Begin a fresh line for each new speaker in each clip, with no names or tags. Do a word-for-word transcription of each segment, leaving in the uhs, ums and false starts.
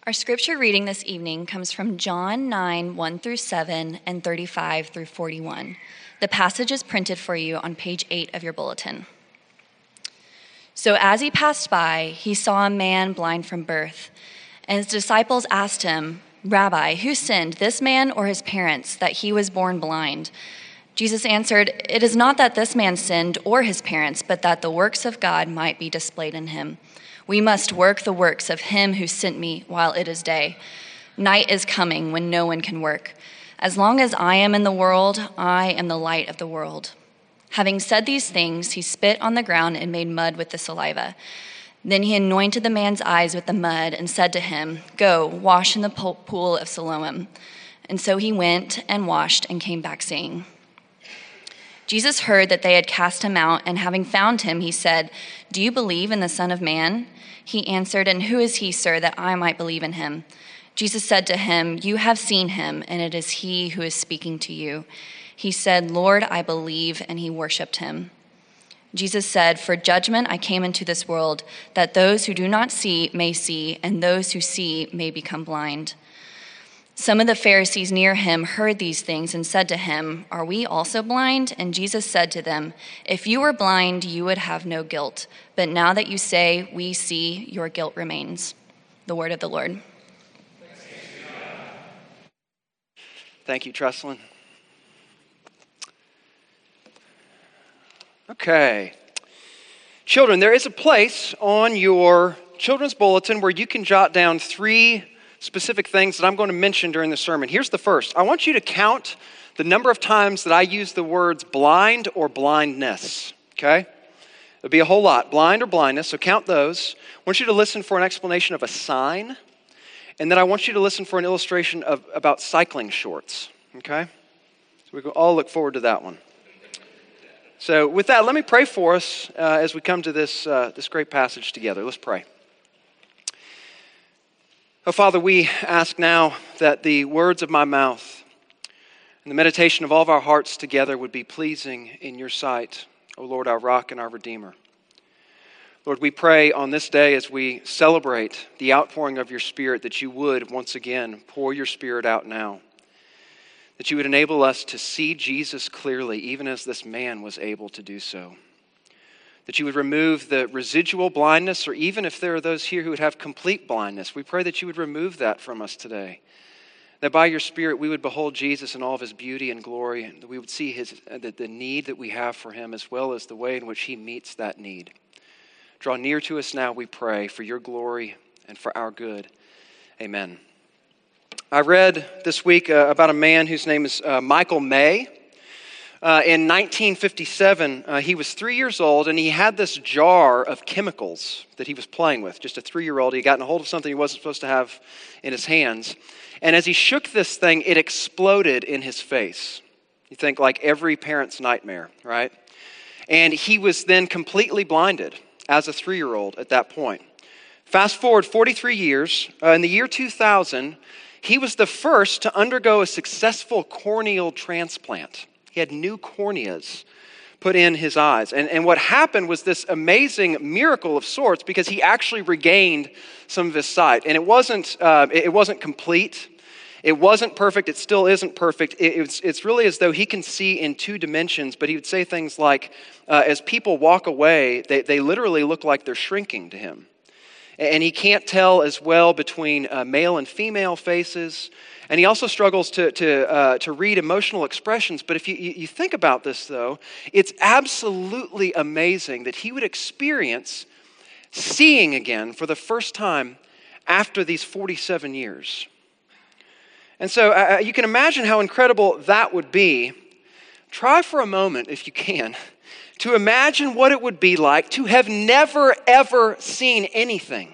Our scripture reading this evening comes from John nine, one through seven, and thirty-five through forty-one. The passage is printed for you on page eight of your bulletin. So as he passed by, he saw a man blind from birth, and his disciples asked him, "Rabbi, who sinned, this man or his parents, that he was born blind?" Jesus answered, "It is not that this man sinned or his parents, but that the works of God might be displayed in him. We must work the works of him who sent me while it is day. Night is coming when no one can work. As long as I am in the world, I am the light of the world." Having said these things, he spit on the ground and made mud with the saliva. Then he anointed the man's eyes with the mud and said to him, "Go, wash in the pool of Siloam." And so he went and washed and came back seeing. Jesus heard that they had cast him out, and having found him, he said, "Do you believe in the Son of Man?" He answered, "And who is he, sir, that I might believe in him?" Jesus said to him, "You have seen him, and it is he who is speaking to you." He said, "Lord, I believe," and he worshipped him. Jesus said, "For judgment I came into this world, that those who do not see may see, and those who see may become blind." Some of the Pharisees near him heard these things and said to him, "Are we also blind?" And Jesus said to them, "If you were blind, you would have no guilt. But now that you say, 'We see,' your guilt remains." The word of the Lord.
Thank you, Tresslin. Okay. Children, there is a place on your children's bulletin where you can jot down three specific things that I'm going to mention during the sermon. Here's the first. I want you to count the number of times that I use the words blind or blindness, okay? It'll be a whole lot, blind or blindness, so count those. I want you to listen for an explanation of a sign, and then I want you to listen for an illustration of about cycling shorts, okay? So we can all look forward to that one. So with that, let me pray for us uh, as we come to this, uh, this great passage together. Let's pray. Oh, Father, we ask now that the words of my mouth and the meditation of all of our hearts together would be pleasing in your sight, O Lord, our rock and our redeemer. Lord, we pray on this day as we celebrate the outpouring of your Spirit that you would once again pour your Spirit out now, that you would enable us to see Jesus clearly, even as this man was able to do so. That you would remove the residual blindness, or even if there are those here who would have complete blindness, we pray that you would remove that from us today. That by your Spirit we would behold Jesus in all of his beauty and glory, and that we would see his, the, the need that we have for him, as well as the way in which he meets that need. Draw near to us now, we pray, for your glory and for our good. Amen. I read this week uh, about a man whose name is uh, Michael May. Uh, in nineteen fifty-seven, uh, he was three years old, and he had this jar of chemicals that he was playing with. Just a three-year-old, he had gotten a hold of something he wasn't supposed to have in his hands. And as he shook this thing, it exploded in his face. You think like every parent's nightmare, right? And he was then completely blinded as a three-year-old at that point. Fast forward forty-three years, uh, in the year two thousand, he was the first to undergo a successful corneal transplant. He had new corneas put in his eyes. And, and what happened was this amazing miracle of sorts, because he actually regained some of his sight. And it wasn't, uh, it wasn't complete. It wasn't perfect. It still isn't perfect. It, it's, it's really as though he can see in two dimensions, but he would say things like, uh, as people walk away, they, they literally look like they're shrinking to him. And he can't tell as well between uh, male and female faces. And he also struggles to to uh, to read emotional expressions. But if you, you think about this, though, it's absolutely amazing that he would experience seeing again for the first time after these forty-seven years. And so uh, you can imagine how incredible that would be. Try for a moment, if you can, to imagine what it would be like to have never, ever seen anything.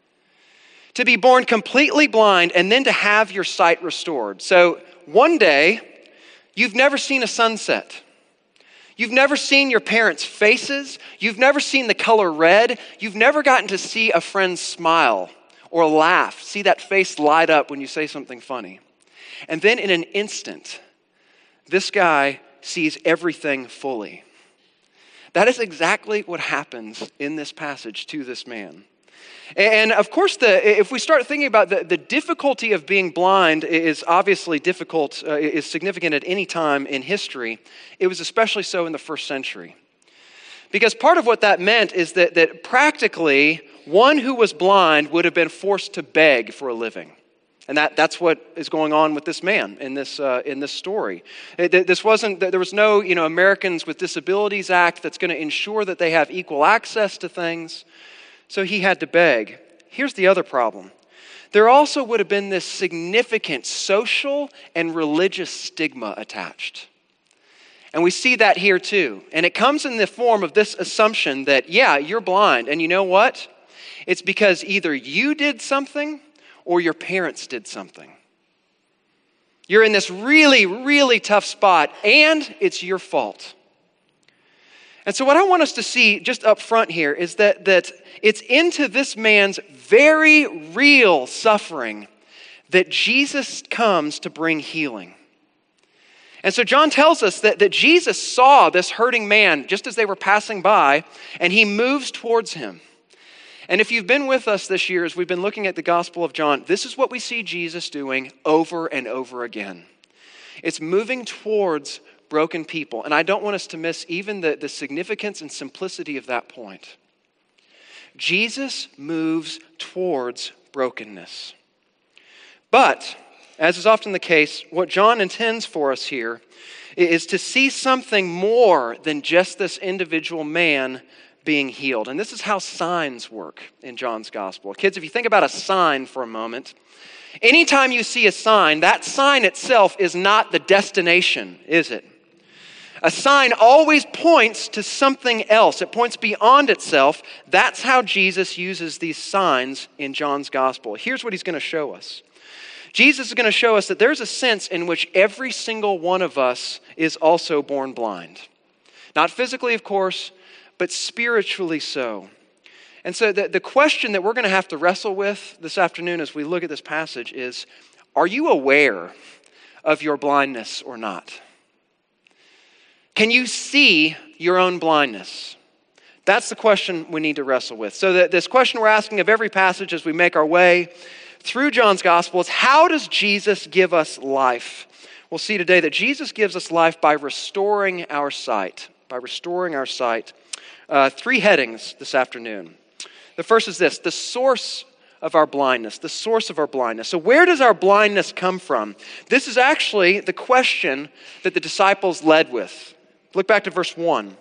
To be born completely blind and then to have your sight restored. So one day, you've never seen a sunset. You've never seen your parents' faces. You've never seen the color red. You've never gotten to see a friend smile or laugh, see that face light up when you say something funny. And then in an instant, this guy sees everything fully. That is exactly what happens in this passage to this man. And of course, the, if we start thinking about the, the difficulty of being blind is obviously difficult, uh, is significant at any time in history. It was especially so in the first century. Because part of what that meant is that, that practically one who was blind would have been forced to beg for a living. And that, that's what is going on with this man in this uh, in this story. It, this wasn't there was no you know Americans with Disabilities Act that's going to ensure that they have equal access to things. So he had to beg. Here's the other problem. There also would have been this significant social and religious stigma attached. And we see that here too. And it comes in the form of this assumption that, yeah, you're blind. And you know what? It's because either you did something or your parents did something. You're in this really, really tough spot, and it's your fault. And so what I want us to see just up front here is that, that it's into this man's very real suffering that Jesus comes to bring healing. And so John tells us that, that Jesus saw this hurting man just as they were passing by, and he moves towards him. And if you've been with us this year as we've been looking at the Gospel of John, this is what we see Jesus doing over and over again. It's moving towards broken people. And I don't want us to miss even the, the significance and simplicity of that point. Jesus moves towards brokenness. But, as is often the case, what John intends for us here is to see something more than just this individual man being healed. And this is how signs work in John's gospel. Kids, if you think about a sign for a moment, anytime you see a sign, that sign itself is not the destination, is it? A sign always points to something else. It points beyond itself. That's how Jesus uses these signs in John's gospel. Here's what he's going to show us. Jesus is going to show us that there's a sense in which every single one of us is also born blind. Not physically, of course, but spiritually so. And so the, the question that we're going to have to wrestle with this afternoon as we look at this passage is, are you aware of your blindness or not? Can you see your own blindness? That's the question we need to wrestle with. So that this question we're asking of every passage as we make our way through John's gospel is, how does Jesus give us life? We'll see today that Jesus gives us life by restoring our sight. By restoring our sight. Uh, three headings this afternoon. The first is this: the source of our blindness. The source of our blindness. So where does our blindness come from? This is actually the question that the disciples led with. Look back to verse one.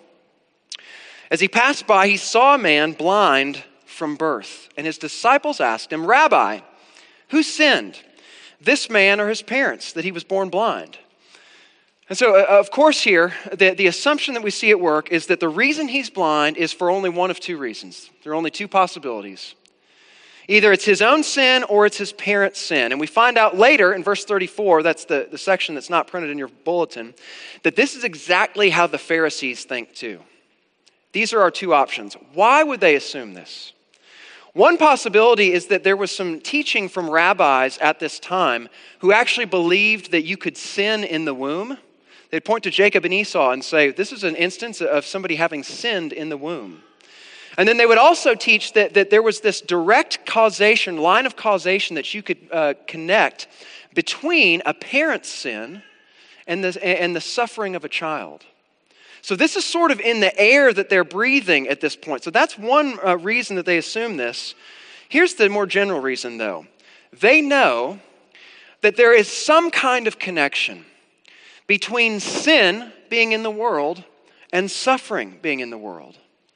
As he passed by, he saw a man blind from birth. And his disciples asked him, "Rabbi, who sinned, this man or his parents, that he was born blind?" And so, uh, of course here, the, the assumption that we see at work is that the reason he's blind is for only one of two reasons. There are only two possibilities. Either it's his own sin or it's his parents' sin. And we find out later in verse thirty-four, that's the, the section that's not printed in your bulletin, that this is exactly how the Pharisees think too. These are our two options. Why would they assume this? One possibility is that there was some teaching from rabbis at this time who actually believed that you could sin in the womb. They'd point to Jacob and Esau and say, this is an instance of somebody having sinned in the womb. And then they would also teach that, that there was this direct causation, line of causation that you could uh, connect between a parent's sin and the, and the suffering of a child. So this is sort of in the air that they're breathing at this point. So that's one uh, reason that they assume this. Here's the more general reason, though. They know that there is some kind of connection between sin being in the world and suffering being in the world.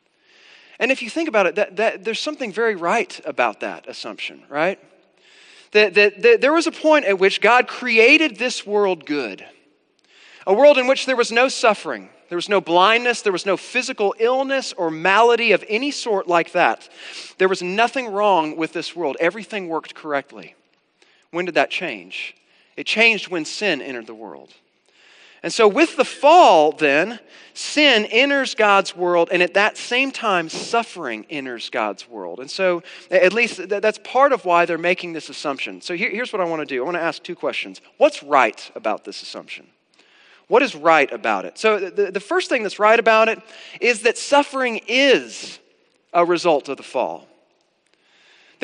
And if you think about it, that, that there's something very right about that assumption, right? That, that, that there was a point at which God created this world good. A world in which there was no suffering. There was no blindness. There was no physical illness or malady of any sort like that. There was nothing wrong with this world. Everything worked correctly. When did that change? It changed when sin entered the world. And so with the fall, then, sin enters God's world, and at that same time, suffering enters God's world. And so, at least, that's part of why they're making this assumption. So here, here's what I want to do. I want to ask two questions. What's right about this assumption? What is right about it? So the, the first thing that's right about it is that suffering is a result of the fall.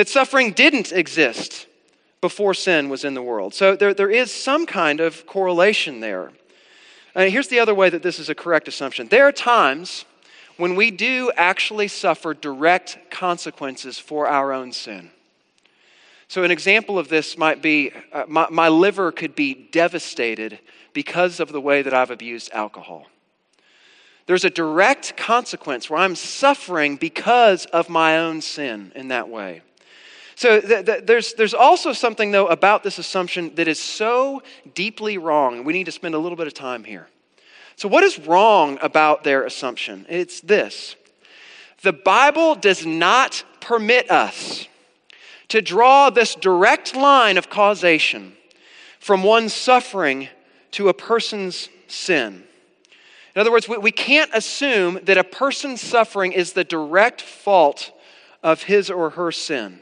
that suffering didn't exist before sin was in the world. So there, there is some kind of correlation there. And here's the other way that this is a correct assumption. There are times when we do actually suffer direct consequences for our own sin. So an example of this might be, uh, my, my liver could be devastated because of the way that I've abused alcohol. There's a direct consequence where I'm suffering because of my own sin in that way. So th- th- there's, there's also something, though, about this assumption that is so deeply wrong, and we need to spend a little bit of time here. So what is wrong about their assumption? It's this. The Bible does not permit us to draw this direct line of causation from one's suffering to a person's sin. In other words, we, we can't assume that a person's suffering is the direct fault of his or her sin.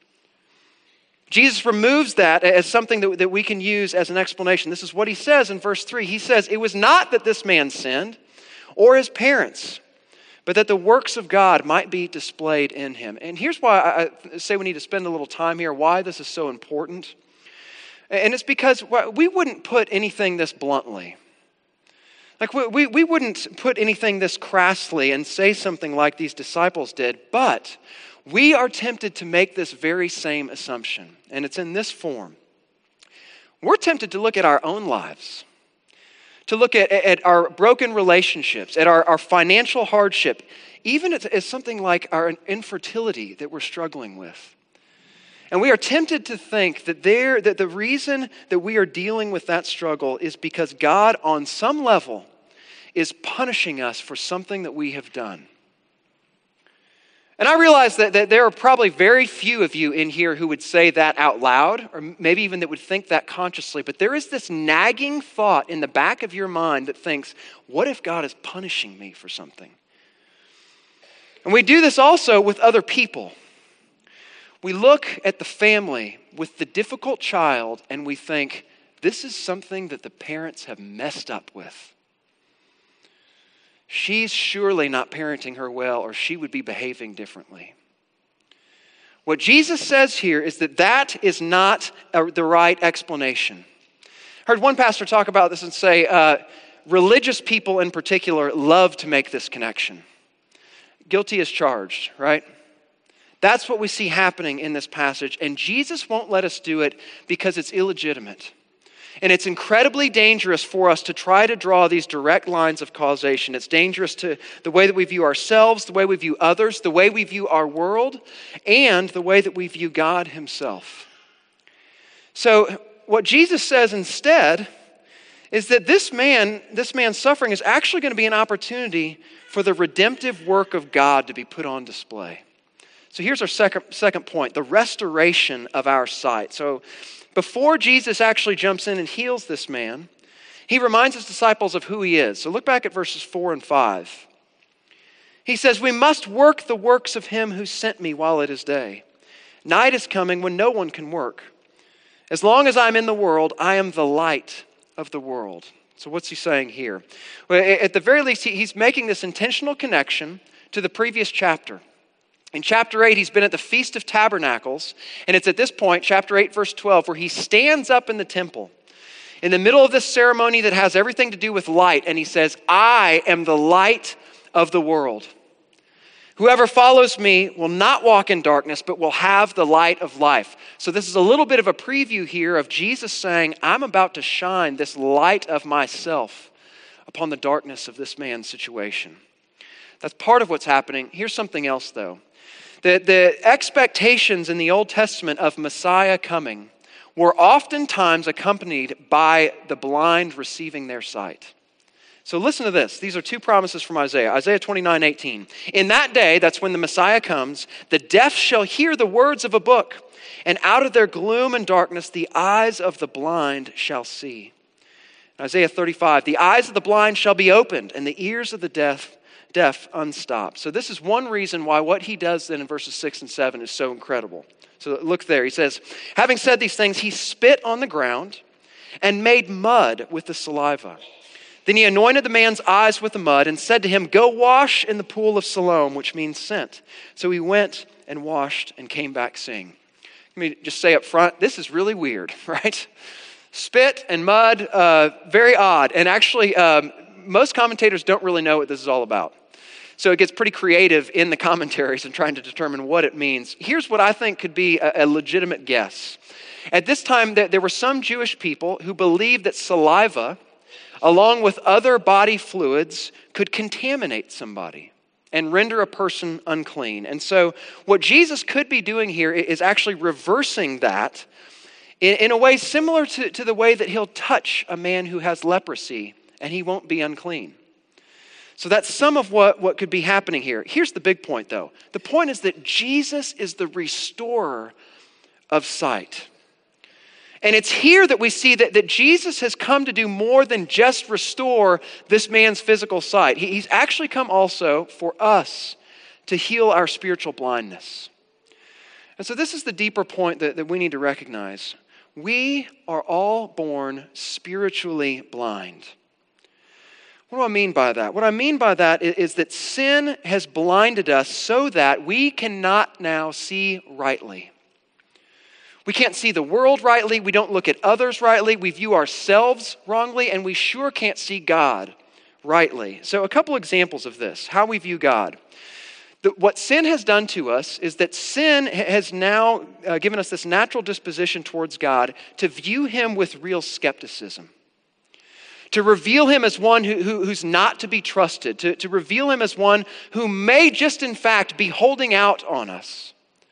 Jesus removes that as something that, that we can use as an explanation. This is what he says in verse three. He says, it was not that this man sinned or his parents, but that the works of God might be displayed in him. And here's why I say we need to spend a little time here, why this is so important. And it's because we wouldn't put anything this bluntly. Like we, we, we wouldn't put anything this crassly and say something like these disciples did, but we are tempted to make this very same assumption. And it's in this form. We're tempted to look at our own lives, to look at, at our broken relationships, at our, our financial hardship, even as, as something like our infertility that we're struggling with. And we are tempted to think that there that the reason that we are dealing with that struggle is because God, on some level, is punishing us for something that we have done. And I realize that, that there are probably very few of you in here who would say that out loud, or maybe even that would think that consciously, but there is this nagging thought in the back of your mind that thinks, what if God is punishing me for something? And we do this also with other people. We look at the family with the difficult child and we think, this is something that the parents have messed up with. She's surely not parenting her well, or she would be behaving differently. What Jesus says here is that that is not a, the right explanation. I heard one pastor talk about this and say, uh, religious people in particular love to make this connection. Guilty as charged, right? That's what we see happening in this passage, and Jesus won't let us do it because it's illegitimate. And it's incredibly dangerous for us to try to draw these direct lines of causation. It's dangerous to the way that we view ourselves, the way we view others, the way we view our world, and the way that we view God himself. So what Jesus says instead is that this man, this man's suffering is actually going to be an opportunity for the redemptive work of God to be put on display. So here's our second, second point, the restoration of our sight. So before Jesus actually jumps in and heals this man, he reminds his disciples of who he is. So look back at verses four and five. He says, we must work the works of him who sent me while it is day. Night is coming when no one can work. As long as I'm in the world, I am the light of the world. So what's he saying here? Well, at the very least, he's making this intentional connection to the previous chapter. In chapter eight, he's been at the Feast of Tabernacles, and it's at this point, chapter eight, verse twelve, where he stands up in the temple in the middle of this ceremony that has everything to do with light, and he says, I am the light of the world. Whoever follows me will not walk in darkness, but will have the light of life. So this is a little bit of a preview here of Jesus saying, I'm about to shine this light of myself upon the darkness of this man's situation. That's part of what's happening. Here's something else, though. The, the expectations in the Old Testament of Messiah coming were oftentimes accompanied by the blind receiving their sight. So listen to this. These are two promises from Isaiah. Isaiah twenty-nine eighteen. In that day, that's when the Messiah comes, the deaf shall hear the words of a book, and out of their gloom and darkness, the eyes of the blind shall see. Isaiah thirty-five, the eyes of the blind shall be opened, and the ears of the deaf deaf unstopped. So this is one reason why what he does then in verses six and seven is so incredible. So look there. He says, having said these things, he spit on the ground and made mud with the saliva. Then he anointed the man's eyes with the mud and said to him, "Go wash in the pool of Siloam," which means sent. So he went and washed and came back seeing. Let me just say up front, this is really weird, right? Spit and mud, uh, very odd. And actually, um, most commentators don't really know what this is all about. So it gets pretty creative in the commentaries in trying to determine what it means. Here's what I think could be a, a legitimate guess. At this time, there were some Jewish people who believed that saliva, along with other body fluids, could contaminate somebody and render a person unclean. And so what Jesus could be doing here is actually reversing that in, in a way similar to, to the way that he'll touch a man who has leprosy and he won't be unclean. So that's some of what, what could be happening here. Here's the big point, though. The point is that Jesus is the restorer of sight. And it's here that we see that, that Jesus has come to do more than just restore this man's physical sight. He, he's actually come also for us to heal our spiritual blindness. And so this is the deeper point that, that we need to recognize. We are all born spiritually blind. What do I mean by that? What I mean by that is, is that sin has blinded us so that we cannot now see rightly. We can't see the world rightly, we don't look at others rightly, we view ourselves wrongly, and we sure can't see God rightly. So a couple examples of this, how we view God. The, what sin has done to us is that sin has now uh, given us this natural disposition towards God to view him with real skepticism. To reveal him as one who, who, who's not to be trusted. To, to reveal him as one who may just in fact be holding out on us.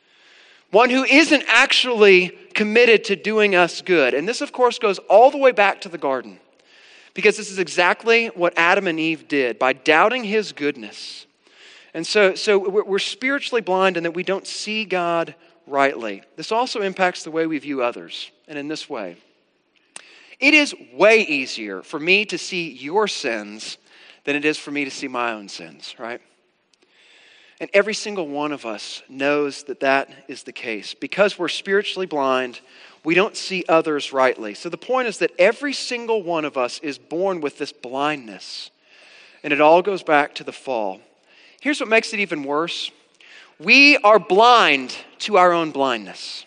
One who isn't actually committed to doing us good. And this, of course, goes all the way back to the garden. Because this is exactly what Adam and Eve did by doubting his goodness. And so, so we're spiritually blind in that we don't see God rightly. This also impacts the way we view others. And in this way. It is way easier for me to see your sins than it is for me to see my own sins, right? And every single one of us knows that that is the case. Because we're spiritually blind, we don't see others rightly. So the point is that every single one of us is born with this blindness. And it all goes back to the fall. Here's what makes it even worse. We are blind to our own blindness.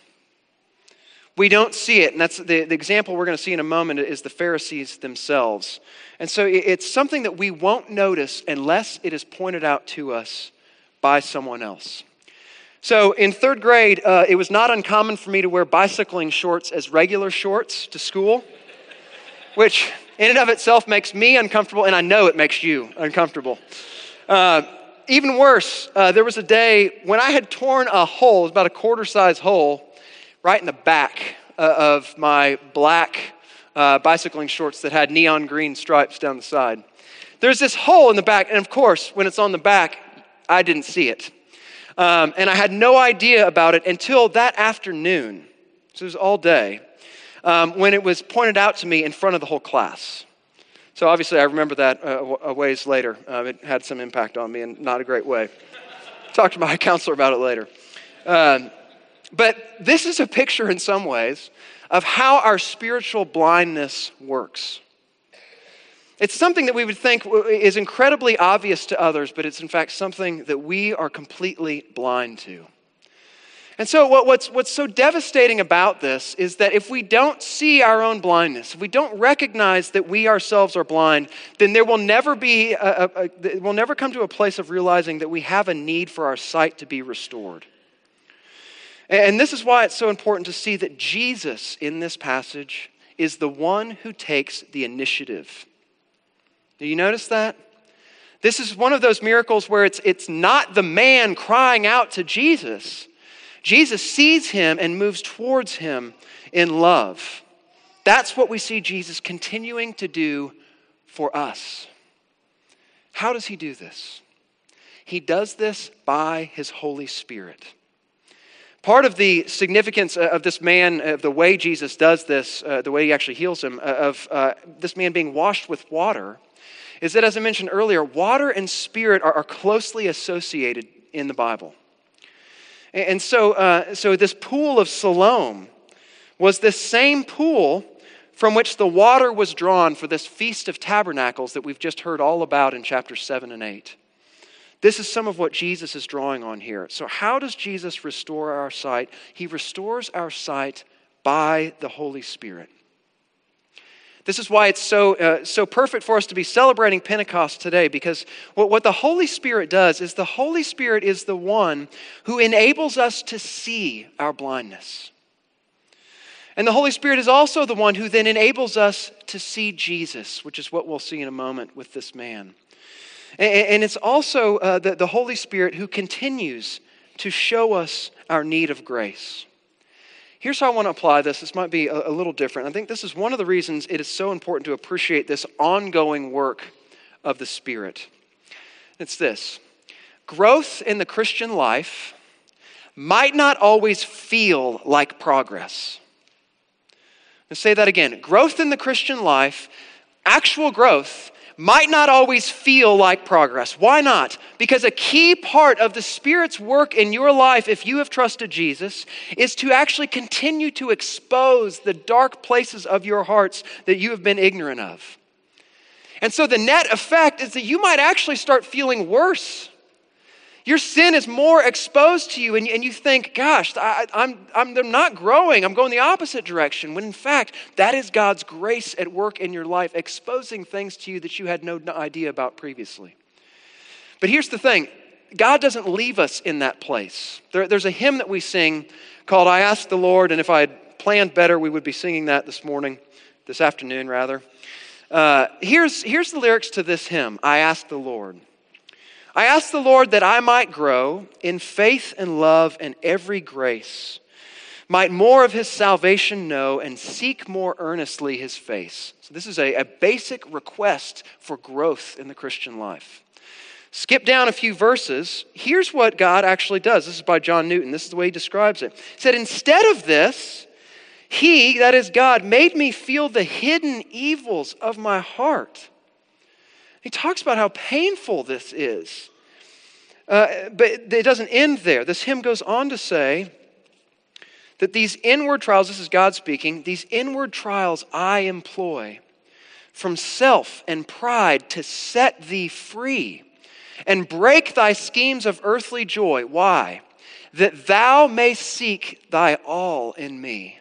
We don't see it. And that's the, the example we're going to see in a moment is the Pharisees themselves. And so it's something that we won't notice unless it is pointed out to us by someone else. So in third grade, uh, it was not uncommon for me to wear bicycling shorts as regular shorts to school, which in and of itself makes me uncomfortable, and I know it makes you uncomfortable. Uh, even worse, uh, there was a day when I had torn a hole, it was about a quarter size hole, right in the back uh, of my black uh, bicycling shorts that had neon green stripes down the side. There's this hole in the back, and of course, when it's on the back, I didn't see it. Um, and I had no idea about it until that afternoon, so it was all day, um, when it was pointed out to me in front of the whole class. So obviously I remember that uh, a ways later. Uh, it had some impact on me in not a great way. Talk to my counselor about it later. Um, But this is a picture in some ways of how our spiritual blindness works. It's something that we would think is incredibly obvious to others, but it's in fact something that we are completely blind to. And so what, what's, what's so devastating about this is that if we don't see our own blindness, if we don't recognize that we ourselves are blind, then there will never be, a, a, a, we'll never come to a place of realizing that we have a need for our sight to be restored. And this is why it's so important to see that Jesus in this passage is the one who takes the initiative. Do you notice that? This is one of those miracles where it's, it's not the man crying out to Jesus. Jesus sees him and moves towards him in love. That's what we see Jesus continuing to do for us. How does he do this? He does this by his Holy Spirit. Part of the significance of this man, of the way Jesus does this, uh, the way he actually heals him, uh, of uh, this man being washed with water, is that, as I mentioned earlier, water and spirit are, are closely associated in the Bible. And, and so, uh, so this pool of Siloam was this same pool from which the water was drawn for this Feast of Tabernacles that we've just heard all about in chapters seven and eight. This is some of what Jesus is drawing on here. So how does Jesus restore our sight? He restores our sight by the Holy Spirit. This is why it's so uh, so perfect for us to be celebrating Pentecost today, because what, what the Holy Spirit does is the Holy Spirit is the one who enables us to see our blindness. And the Holy Spirit is also the one who then enables us to see Jesus, which is what we'll see in a moment with this man. And, and it's also uh, the, the Holy Spirit who continues to show us our need of grace. Here's how I want to apply this. This might be a, a little different. I think this is one of the reasons it is so important to appreciate this ongoing work of the Spirit. It's this: growth in the Christian life might not always feel like progress. Let's say that again. Growth in the Christian life, actual growth, might not always feel like progress. Why not? Because a key part of the Spirit's work in your life, if you have trusted Jesus, is to actually continue to expose the dark places of your hearts that you have been ignorant of. And so the net effect is that you might actually start feeling worse. Your sin is more exposed to you, and, and you think, gosh, I, I'm, I'm, I'm not growing. I'm going the opposite direction. When in fact, that is God's grace at work in your life, exposing things to you that you had no idea about previously. But here's the thing. God doesn't leave us in that place. There, there's a hymn that we sing called I Ask the Lord, and if I had planned better, we would be singing that this morning, this afternoon rather. Uh, here's, here's the lyrics to this hymn, I Ask the Lord. I ask the Lord that I might grow in faith and love and every grace, might more of his salvation know and seek more earnestly his face. So this is a, a basic request for growth in the Christian life. Skip down a few verses. Here's what God actually does. This is by John Newton. This is the way he describes it. He said, instead of this, he, that is God, made me feel the hidden evils of my heart. He talks about how painful this is. Uh, but it doesn't end there. This hymn goes on to say that these inward trials, this is God speaking, these inward trials I employ from self and pride to set thee free and break thy schemes of earthly joy. Why? That thou mayst seek thy all in me.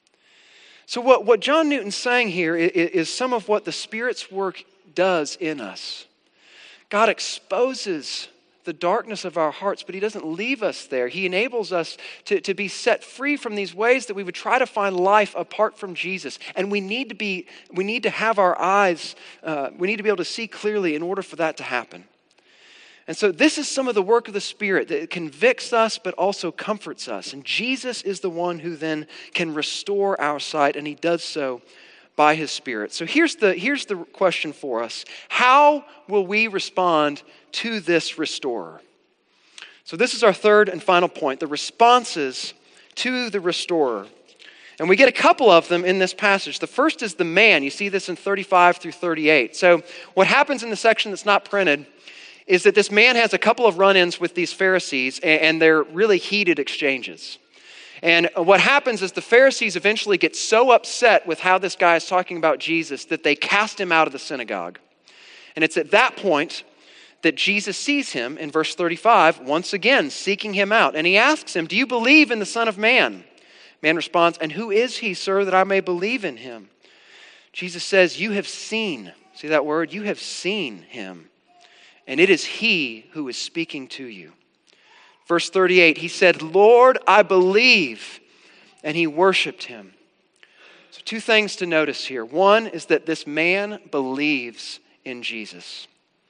So what, what John Newton's saying here is, is some of what the Spirit's work does in us. God exposes the darkness of our hearts, but he doesn't leave us there. He enables us to, to be set free from these ways that we would try to find life apart from Jesus. And we need to be, we need to have our eyes, uh, we need to be able to see clearly in order for that to happen. And so this is some of the work of the Spirit that convicts us but also comforts us. And Jesus is the one who then can restore our sight, and he does so by his Spirit. So here's the, here's the question for us. How will we respond to this restorer? So this is our third and final point, the responses to the restorer. And we get a couple of them in this passage. The first is the man. You see this in thirty-five through thirty-eight. So what happens in the section that's not printed is that this man has a couple of run-ins with these Pharisees, and they're really heated exchanges. And what happens is the Pharisees eventually get so upset with how this guy is talking about Jesus that they cast him out of the synagogue. And it's at that point that Jesus sees him in verse thirty-five, once again seeking him out. And he asks him, do you believe in the Son of Man? Man responds, and who is he, sir, that I may believe in him? Jesus says, you have seen, see that word? You have seen him. And it is he who is speaking to you. Verse thirty-eight, he said, Lord, I believe. And he worshiped him. So two things to notice here. One is that this man believes in Jesus.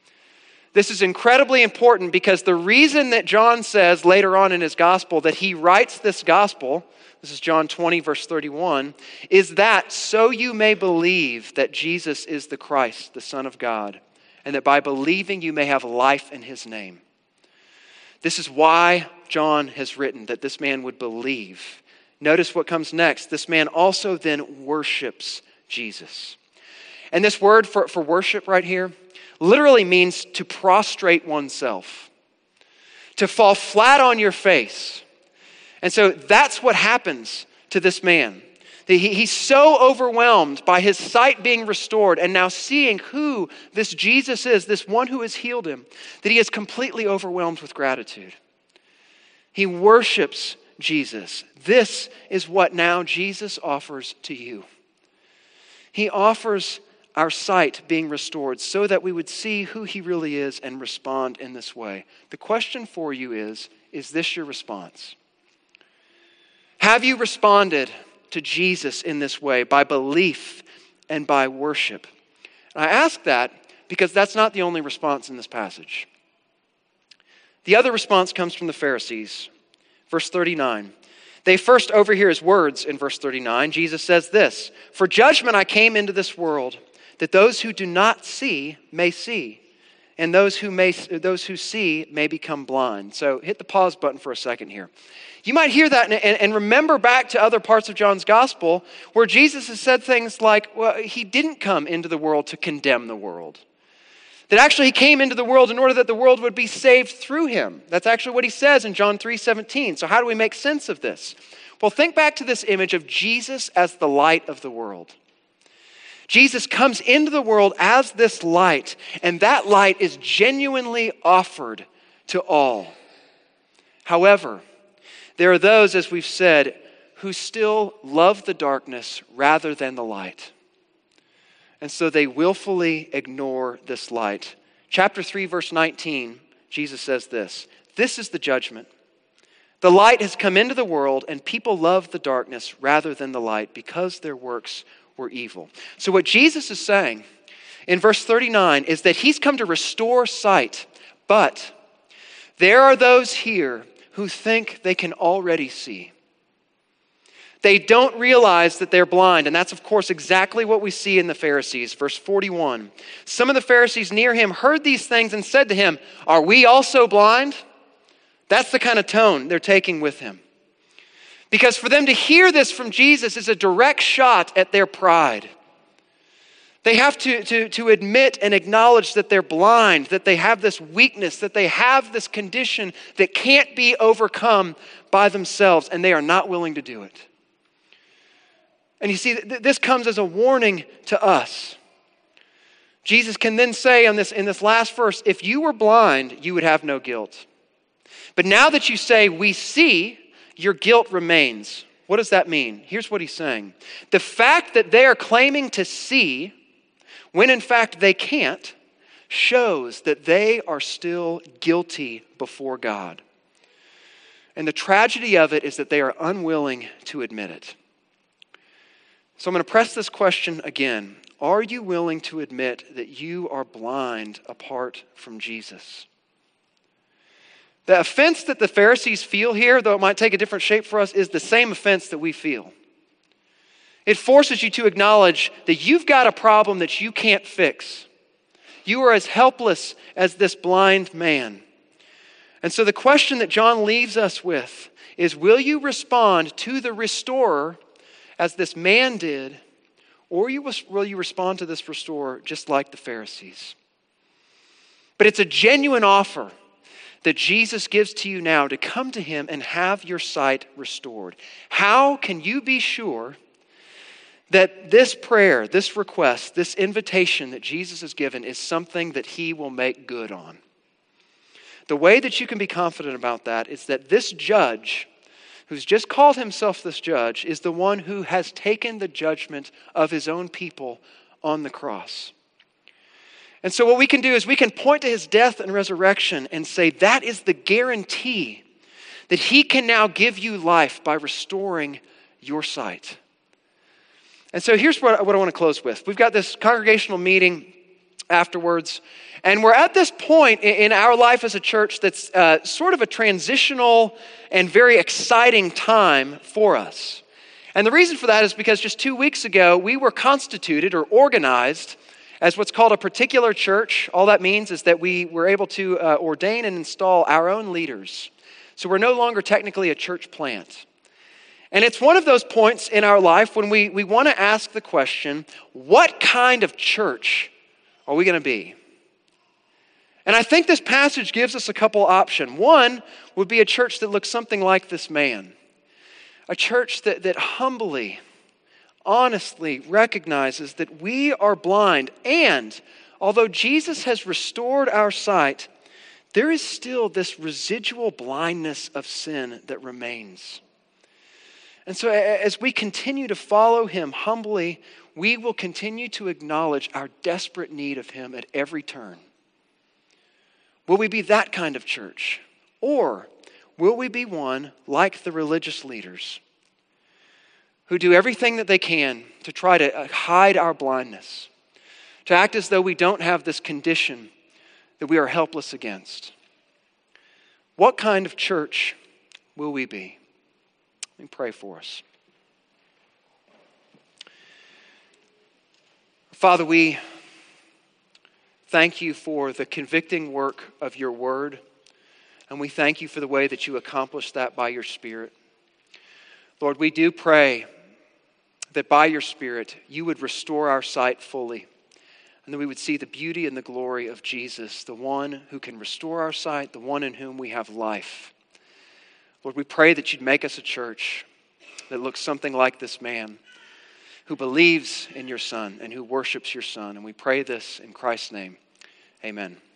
This is incredibly important because the reason that John says later on in his gospel that he writes this gospel, this is John twenty, verse thirty-one, is that so you may believe that Jesus is the Christ, the Son of God, and that by believing you may have life in his name. This is why John has written that this man would believe. Notice what comes next. This man also then worships Jesus. And this word for, for worship right here literally means to prostrate oneself, to fall flat on your face. And so that's what happens to this man. He, he's so overwhelmed by his sight being restored and now seeing who this Jesus is, this one who has healed him, that he is completely overwhelmed with gratitude. He worships Jesus. This is what now Jesus offers to you. He offers our sight being restored so that we would see who he really is and respond in this way. The question for you is, is this your response? Have you responded to Jesus in this way by belief and by worship? And I ask that because that's not the only response in this passage. The other response comes from the Pharisees. Verse thirty-nine. They first overhear his words in verse thirty-nine. Jesus says this, "For judgment I came into this world, that those who do not see may see, and those who may those who see may become blind." So hit the pause button for a second here. You might hear that and, and remember back to other parts of John's gospel where Jesus has said things like, well, he didn't come into the world to condemn the world. That actually he came into the world in order that the world would be saved through him. That's actually what he says in John three seventeen. So how do we make sense of this? Well, think back to this image of Jesus as the light of the world. Jesus comes into the world as this light, and that light is genuinely offered to all. However, there are those, as we've said, who still love the darkness rather than the light. And so they willfully ignore this light. Chapter three, verse nineteen, Jesus says this, "This is the judgment. The light has come into the world, and people love the darkness rather than the light because their works were evil." So what Jesus is saying in verse thirty-nine is that he's come to restore sight, but there are those here who think they can already see. They don't realize that they're blind. And that's, of course, exactly what we see in the Pharisees. Verse forty-one. Some of the Pharisees near him heard these things and said to him, "Are we also blind?" That's the kind of tone they're taking with him. Because for them to hear this from Jesus is a direct shot at their pride. They have to, to, to admit and acknowledge that they're blind, that they have this weakness, that they have this condition that can't be overcome by themselves, and they are not willing to do it. And you see, this comes as a warning to us. Jesus can then say in this, in this last verse, if you were blind, you would have no guilt. But now that you say, we see, your guilt remains. What does that mean? Here's what he's saying. The fact that they are claiming to see, when in fact they can't, shows that they are still guilty before God. And the tragedy of it is that they are unwilling to admit it. So I'm going to press this question again. Are you willing to admit that you are blind apart from Jesus? The offense that the Pharisees feel here, though it might take a different shape for us, is the same offense that we feel. It forces you to acknowledge that you've got a problem that you can't fix. You are as helpless as this blind man. And so the question that John leaves us with is, will you respond to the restorer as this man did, or you will you respond to this restorer just like the Pharisees? But it's a genuine offer that Jesus gives to you now to come to him and have your sight restored. How can you be sure that this prayer, this request, this invitation that Jesus has given is something that he will make good on? The way that you can be confident about that is that this judge, who's just called himself this judge, is the one who has taken the judgment of his own people on the cross. And so what we can do is we can point to his death and resurrection and say that is the guarantee that he can now give you life by restoring your sight. And so here's what, what I want to close with. We've got this congregational meeting afterwards, and we're at this point in our life as a church that's uh, sort of a transitional and very exciting time for us. And the reason for that is because just two weeks ago, we were constituted or organized as what's called a particular church. All that means is that we were able to uh, ordain and install our own leaders. So we're no longer technically a church plant. And it's one of those points in our life when we, we want to ask the question, what kind of church are we going to be? And I think this passage gives us a couple options. One would be a church that looks something like this man. A church that, that humbly honestly recognizes that we are blind, and although Jesus has restored our sight, there is still this residual blindness of sin that remains. And so as we continue to follow him humbly, we will continue to acknowledge our desperate need of him at every turn. Will we be that kind of church? Or will we be one like the religious leaders who do everything that they can to try to hide our blindness, to act as though we don't have this condition that we are helpless against? What kind of church will we be? Let me pray for us. Father, we thank you for the convicting work of your word, and we thank you for the way that you accomplish that by your Spirit. Lord, we do pray that by your Spirit you would restore our sight fully, and that we would see the beauty and the glory of Jesus, the one who can restore our sight, the one in whom we have life. Lord, we pray that you'd make us a church that looks something like this man who believes in your Son and who worships your Son. And we pray this in Christ's name. Amen.